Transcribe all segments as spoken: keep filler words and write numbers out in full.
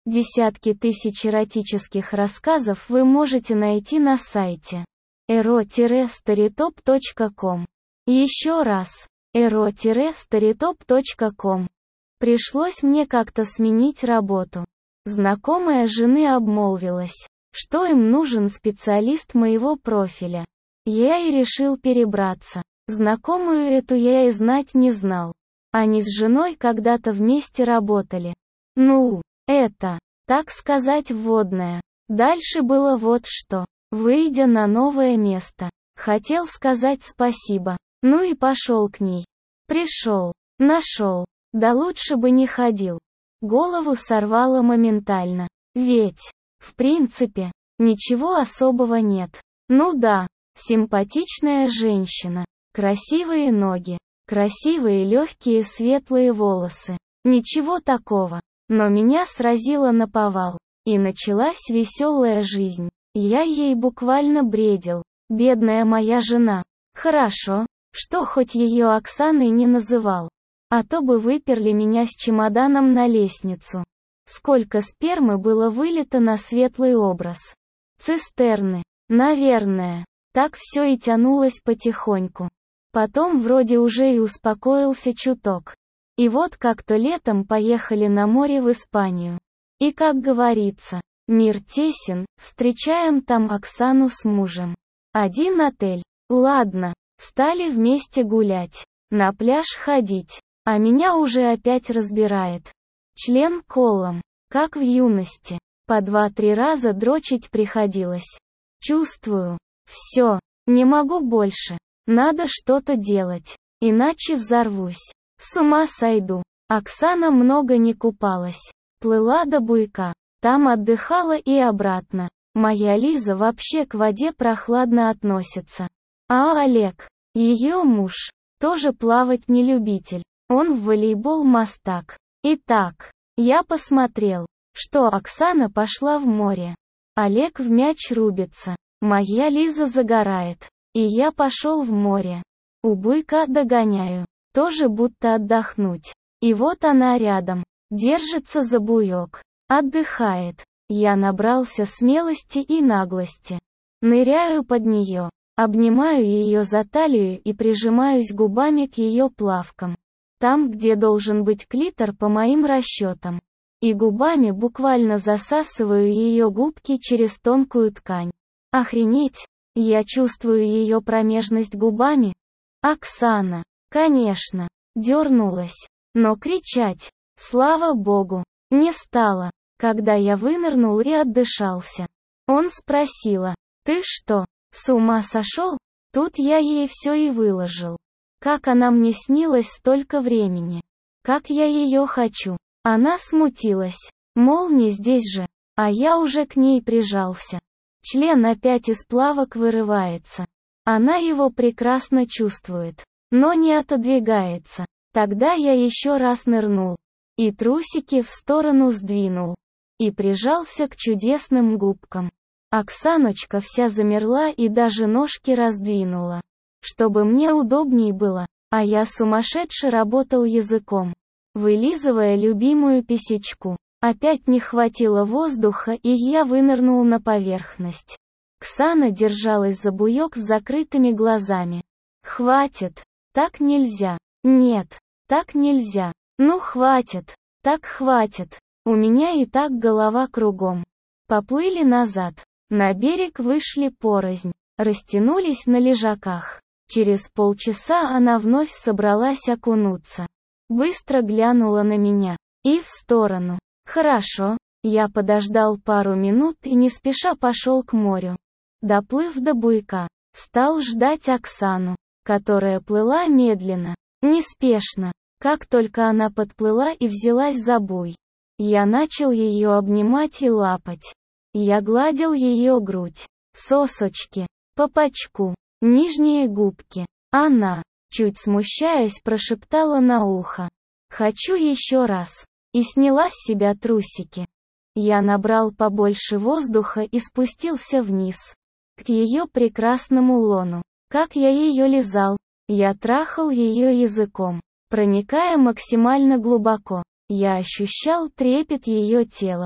Десятки тысяч эротических рассказов вы можете найти на сайте эро старитоп точка ком. Еще раз, эро старитоп точка ком. Пришлось мне как-то сменить работу. Знакомая жены обмолвилась, что им нужен специалист моего профиля. Я и решил перебраться. Знакомую эту я и знать не знал. Они с женой когда-то вместе работали. Ну, это, так сказать, вводное. Дальше было вот что. Выйдя на новое место, хотел сказать спасибо. Ну и пошел к ней. Пришел, нашел. Да лучше бы не ходил. Голову сорвало моментально. Ведь, в принципе, ничего особого нет. Ну да, симпатичная женщина, красивые ноги, красивые легкие светлые волосы. Ничего такого. Но меня сразило наповал. И началась веселая жизнь. Я ей буквально бредил. Бедная моя жена. Хорошо, что хоть ее Оксаной не называл. А то бы выперли меня с чемоданом на лестницу. Сколько спермы было вылито на светлый образ. Цистерны. Наверное. Так все и тянулось потихоньку. Потом вроде уже и успокоился чуток. И вот как-то летом поехали на море в Испанию. И как говорится, мир тесен, встречаем там Оксану с мужем. Один отель. Ладно, стали вместе гулять. На пляж ходить. А меня уже опять разбирает. Член колом. Как в юности. По два-три раза дрочить приходилось. Чувствую. Все. Не могу больше. Надо что-то делать. Иначе взорвусь. С ума сойду. Оксана много не купалась. Плыла до буйка. Там отдыхала и обратно. Моя Лиза вообще к воде прохладно относится. А Олег, ее муж, тоже плавать не любитель. Он в волейбол мастак. Итак, я посмотрел, что Оксана пошла в море. Олег в мяч рубится. Моя Лиза загорает. И я пошел в море. У буйка догоняю. Тоже будто отдохнуть. И вот она рядом. Держится за буек. Отдыхает. Я набрался смелости и наглости. Ныряю под нее. Обнимаю ее за талию и прижимаюсь губами к ее плавкам. Там, где должен быть клитор по моим расчетам. И губами буквально засасываю ее губки через тонкую ткань. Охренеть! Я чувствую ее промежность губами. Оксана, конечно, дернулась. Но кричать, слава богу, не стала. Когда я вынырнул и отдышался. Он спросила, ты что, с ума сошел? Тут я ей все и выложил. Как она мне снилась столько времени. Как я ее хочу. Она смутилась. Мол, не здесь же. А я уже к ней прижался. Член опять из плавок вырывается. Она его прекрасно чувствует. Но не отодвигается. Тогда я еще раз нырнул. И трусики в сторону сдвинул. И прижался к чудесным губкам. Оксаночка вся замерла и даже ножки раздвинула. Чтобы мне удобней было, а я сумасшедше работал языком, вылизывая любимую писечку. Опять не хватило воздуха, и я вынырнул на поверхность. Ксана держалась за буек с закрытыми глазами. «Хватит! Так нельзя! Нет! Так нельзя! Ну хватит! Так хватит! У меня и так голова кругом!» Поплыли назад. На берег вышли порознь. Растянулись на лежаках. Через полчаса она вновь собралась окунуться. Быстро глянула на меня. И в сторону. Хорошо. Я подождал пару минут и не спеша пошел к морю. Доплыв до буйка, стал ждать Оксану, которая плыла медленно, неспешно. Как только она подплыла и взялась за буй, я начал ее обнимать и лапать. Я гладил ее грудь, сосочки, попочку, нижние губки. Она, чуть смущаясь, прошептала на ухо: «Хочу еще раз». И сняла с себя трусики. Я набрал побольше воздуха и спустился вниз. К ее прекрасному лону. Как я ее лизал. Я трахал ее языком. Проникая максимально глубоко, я ощущал трепет ее тела.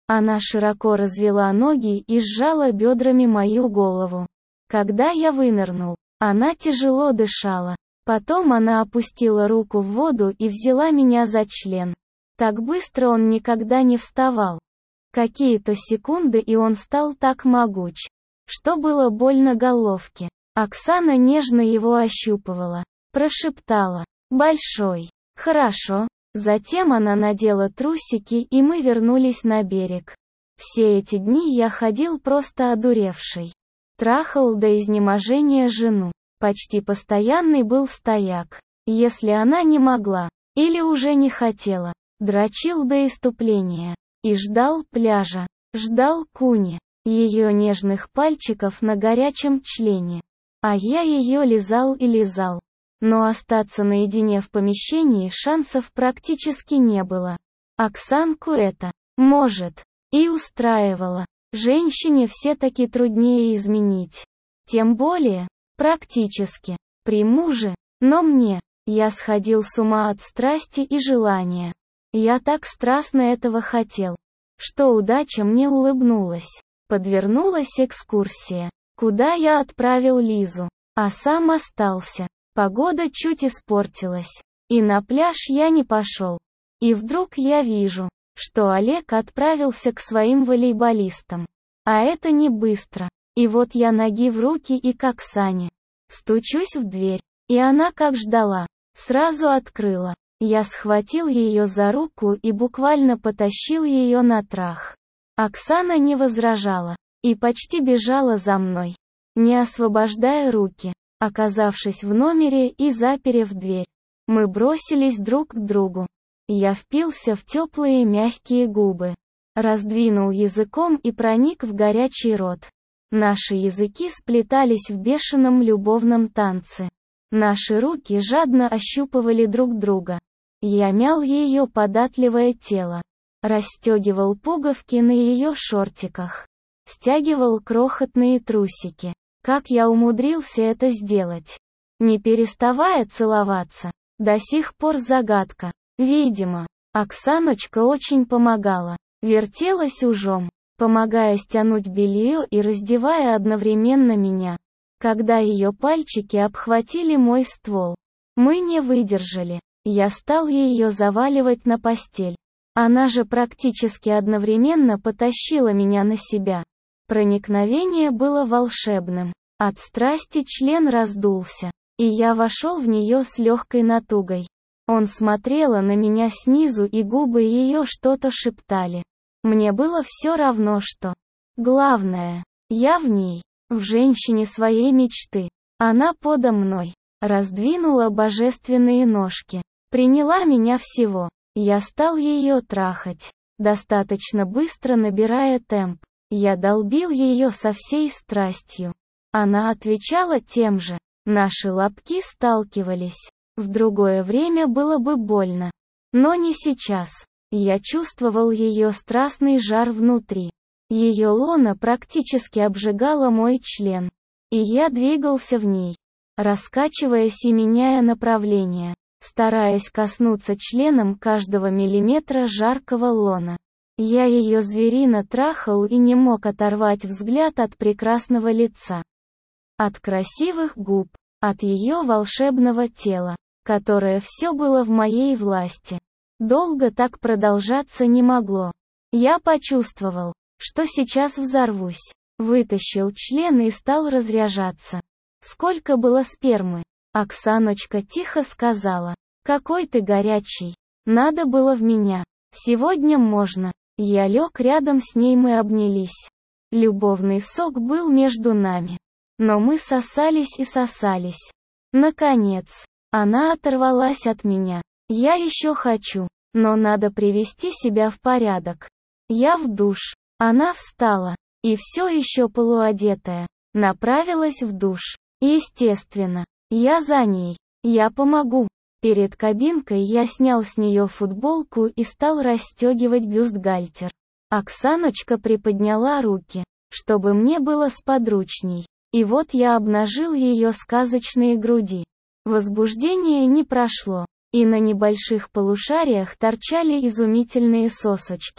Она широко развела ноги и сжала бедрами мою голову. Когда я вынырнул, она тяжело дышала. Потом она опустила руку в воду и взяла меня за член. Так быстро он никогда не вставал. Какие-то секунды, и он стал так могуч, что было больно головке. Оксана нежно его ощупывала. Прошептала: «Большой». «Хорошо». Затем она надела трусики, и мы вернулись на берег. Все эти дни я ходил просто одуревший. Трахал до изнеможения жену. Почти постоянный был стояк. Если она не могла, или уже не хотела, дрочил до исступления. И ждал пляжа, ждал куни, ее нежных пальчиков на горячем члене. А я ее лизал и лизал. Но остаться наедине в помещении шансов практически не было. Оксанку это, может, и устраивало. Женщине все-таки труднее изменить. Тем более, практически, при муже. Но мне, я сходил с ума от страсти и желания. Я так страстно этого хотел, что удача мне улыбнулась. Подвернулась экскурсия, куда я отправил Лизу, а сам остался. Погода чуть испортилась, и на пляж я не пошел. И вдруг я вижу, что Олег отправился к своим волейболистам. А это не быстро. И вот я ноги в руки и к Оксане. Стучусь в дверь, и она, как ждала, сразу открыла. Я схватил ее за руку и буквально потащил ее на трах. Оксана не возражала, и почти бежала за мной, не освобождая руки. Оказавшись в номере и заперев дверь, мы бросились друг к другу. Я впился в теплые мягкие губы, раздвинул языком и проник в горячий рот. Наши языки сплетались в бешеном любовном танце. Наши руки жадно ощупывали друг друга. Я мял ее податливое тело, расстегивал пуговки на ее шортиках, стягивал крохотные трусики. Как я умудрился это сделать? Не переставая целоваться. До сих пор загадка. Видимо, Оксаночка очень помогала. Вертелась ужом, помогая стянуть белье и раздевая одновременно меня. Когда ее пальчики обхватили мой ствол, мы не выдержали. Я стал ее заваливать на постель. Она же практически одновременно потащила меня на себя. Проникновение было волшебным. От страсти член раздулся, и я вошел в нее с легкой натугой. Он смотрела на меня снизу, и губы ее что-то шептали. Мне было все равно что. Главное, я в ней, в женщине своей мечты. Она подо мной, раздвинула божественные ножки, приняла меня всего. Я стал ее трахать, достаточно быстро набирая темп. Я долбил ее со всей страстью. Она отвечала тем же. Наши лобки сталкивались. В другое время было бы больно. Но не сейчас. Я чувствовал ее страстный жар внутри. Ее лона практически обжигала мой член. И я двигался в ней, раскачиваясь и меняя направление, стараясь коснуться членом каждого миллиметра жаркого лона. Я ее зверино трахал и не мог оторвать взгляд от прекрасного лица, от красивых губ, от ее волшебного тела, которое все было в моей власти. Долго так продолжаться не могло. Я почувствовал, что сейчас взорвусь. Вытащил член и стал разряжаться. Сколько было спермы? Оксаночка тихо сказала: «Какой ты горячий. Надо было в меня. Сегодня можно». Я лег рядом с ней, мы обнялись. Любовный сок был между нами. Но мы сосались и сосались. Наконец, она оторвалась от меня. Я еще хочу, но надо привести себя в порядок. Я в душ. Она встала, и все еще полуодетая, направилась в душ. Естественно, я за ней. Я помогу. Перед кабинкой я снял с нее футболку и стал расстегивать бюстгальтер. Оксаночка приподняла руки, чтобы мне было сподручней. И вот я обнажил ее сказочные груди. Возбуждение не прошло, и на небольших полушариях торчали изумительные сосочки.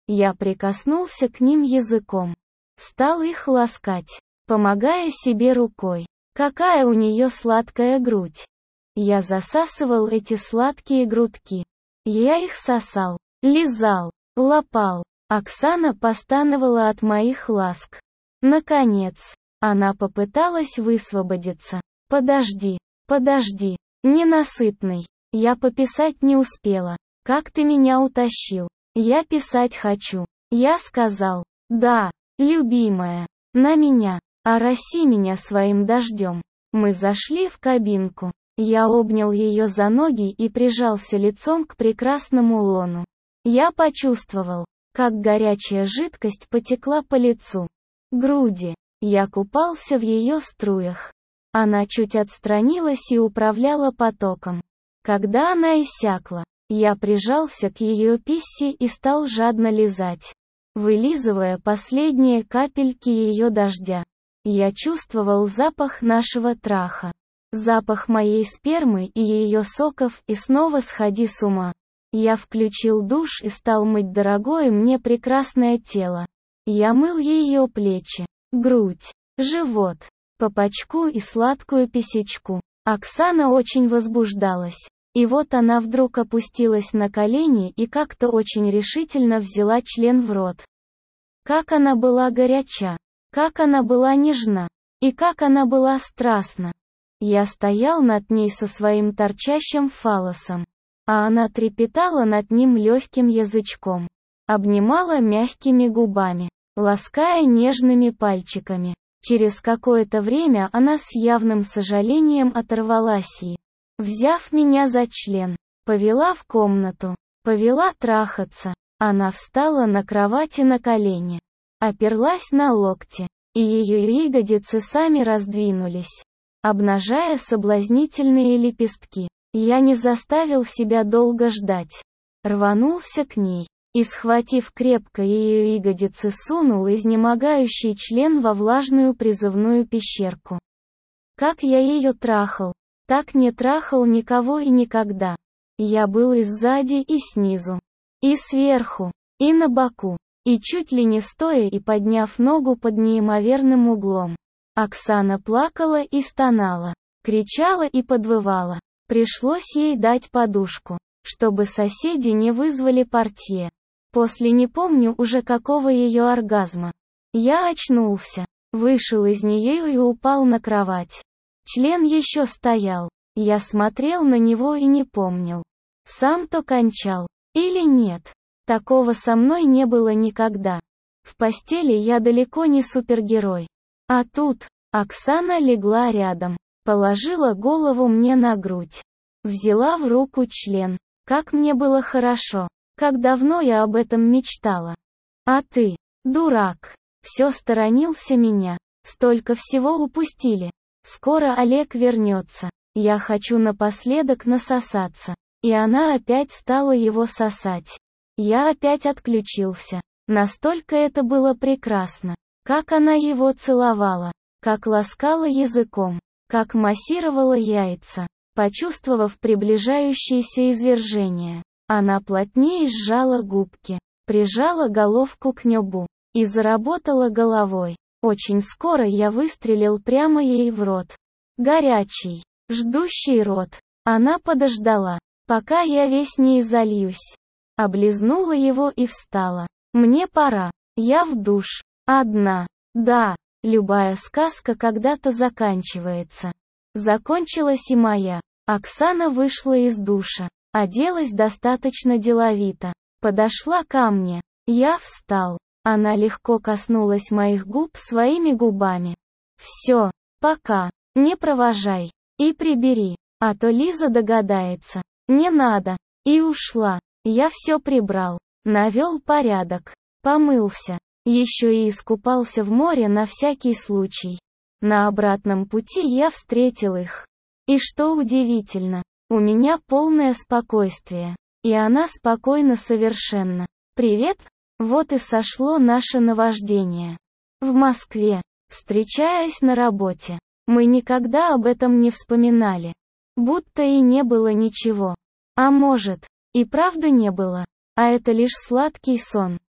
Я прикоснулся к ним языком. Стал их ласкать, помогая себе рукой. Какая у нее сладкая грудь. Я засасывал эти сладкие грудки. Я их сосал, лизал, лапал. Оксана постановала от моих ласк. Наконец, она попыталась высвободиться. «Подожди, подожди, ненасытный. Я пописать не успела. Как ты меня утащил? Я писать хочу». Я сказал: «Да, любимая, на меня, ороси меня своим дождем». Мы зашли в кабинку. Я обнял ее за ноги и прижался лицом к прекрасному лону. Я почувствовал, как горячая жидкость потекла по лицу, груди. Я купался в ее струях. Она чуть отстранилась и управляла потоком. Когда она иссякла, я прижался к ее писсе и стал жадно лизать, вылизывая последние капельки ее дождя. Я чувствовал запах нашего траха, запах моей спермы и ее соков, и снова сходи с ума. Я включил душ и стал мыть дорогое мне прекрасное тело. Я мыл ее плечи, грудь, живот, попочку и сладкую писечку. Оксана очень возбуждалась. И вот она вдруг опустилась на колени и как-то очень решительно взяла член в рот. Как она была горяча, как она была нежна, и как она была страстна. Я стоял над ней со своим торчащим фаллосом, а она трепетала над ним легким язычком, обнимала мягкими губами, лаская нежными пальчиками. Через какое-то время она с явным сожалением оторвалась и, взяв меня за член, повела в комнату, повела трахаться. Она встала на кровати на колени, оперлась на локти, и ее ягодицы сами раздвинулись, обнажая соблазнительные лепестки. Я не заставил себя долго ждать. Рванулся к ней и, схватив крепко ее ягодицы, сунул изнемогающий член во влажную призывную пещерку. Как я ее трахал, так не трахал никого и никогда. Я был и сзади, и снизу, и сверху, и на боку, и чуть ли не стоя и подняв ногу под неимоверным углом. Оксана плакала и стонала, кричала и подвывала. Пришлось ей дать подушку, чтобы соседи не вызвали портье. После не помню уже какого ее оргазма. Я очнулся, вышел из нее и упал на кровать. Член еще стоял. Я смотрел на него и не помнил, сам то кончал или нет. Такого со мной не было никогда. В постели я далеко не супергерой. А тут Оксана легла рядом, положила голову мне на грудь, взяла в руку член. Как мне было хорошо, как давно я об этом мечтала. А ты, дурак, все сторонился меня, столько всего упустили. Скоро Олег вернется, я хочу напоследок насосаться. И она опять стала его сосать. Я опять отключился. Настолько это было прекрасно. Как она его целовала, как ласкала языком, как массировала яйца. Почувствовав приближающееся извержение, она плотнее сжала губки, прижала головку к небу и заработала головой. Очень скоро я выстрелил прямо ей в рот. Горячий, ждущий рот. Она подождала, пока я весь не изольюсь. Облизнула его и встала. Мне пора. Я в душ. Одна. Да, любая сказка когда-то заканчивается. Закончилась и моя. Оксана вышла из душа, оделась достаточно деловито, подошла ко мне. Я встал. Она легко коснулась моих губ своими губами. Все, пока, не провожай. И прибери, а то Лиза догадается. Не надо. И ушла. Я все прибрал, навел порядок, помылся, еще и искупался в море на всякий случай. На обратном пути я встретил их. И что удивительно, у меня полное спокойствие. И она спокойна совершенно. Привет, вот и сошло наше наваждение. В Москве, встречаясь на работе, мы никогда об этом не вспоминали. Будто и не было ничего. А может, и правда не было, а это лишь сладкий сон.